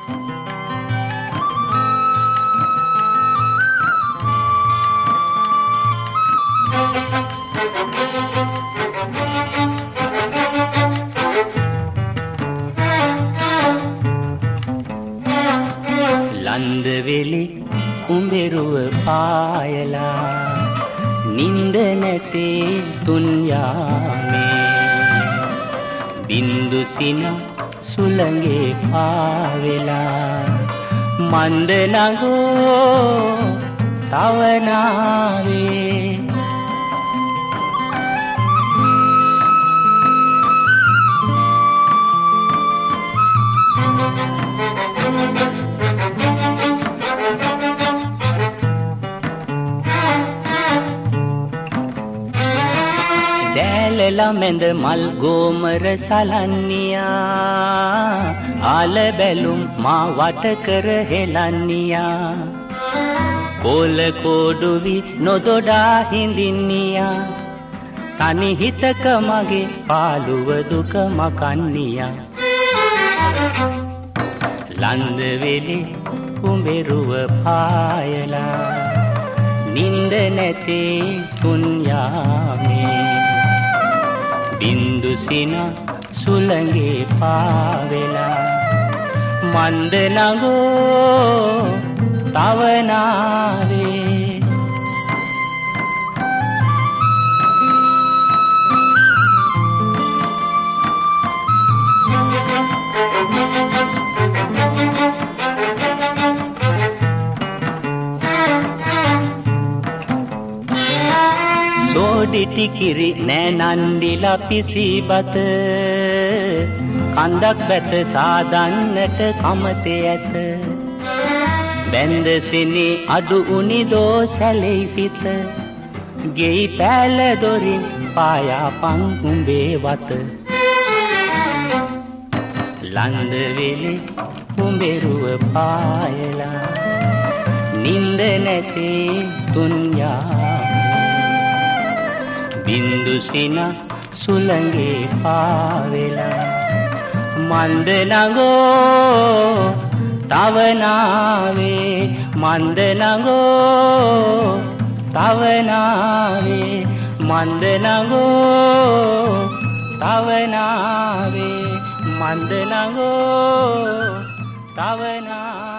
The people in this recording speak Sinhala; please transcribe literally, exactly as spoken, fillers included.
ලන්දවෙලි උඹෙරුව පායලා නින්ද නැතේ තුන්යාමේ බින්දු සින සුළඟේ පාවෙලා මන්ද නගෝ තවනාවේ දෑලලා මැද මල් ගෝමර සලන්නියා ආල බැලුම් මා වට කර හෙලන්නියා කොල කෝඩුවි නොදොඩා හිඳින්නියා තනි හිතක මගේ පාළුව දුක මකන්නියා ලන්දවෙලි උඹෙරුව පායලා නින්ද නැතේ තුන්යාමේ බින්දු සින සුළඟේ පාවෙලා මන්ද නගෝ තවනාවේ සෝඩිටි කිරි නෑනන්ඩිලා පිසිබත කන්දක් බැත සාදන්නට කමතේ ඇත බැන්දසිනි අඩු උනිදෝ සැලෙයි සිත ගෙයි පෑල දොරින් පායාපන් උඹේ වත ලන්දවෙලි උඹෙරුව පායලා නින්ද නැතේ තුන්යා බින්දු සින සුළඟේ පාවෙලා මන්ද නගෝ තවනාවේ මන්ද නගෝ තවනාවේ මන්ද නගෝ තවනාවේ මන්ද නගෝ තවනාවේ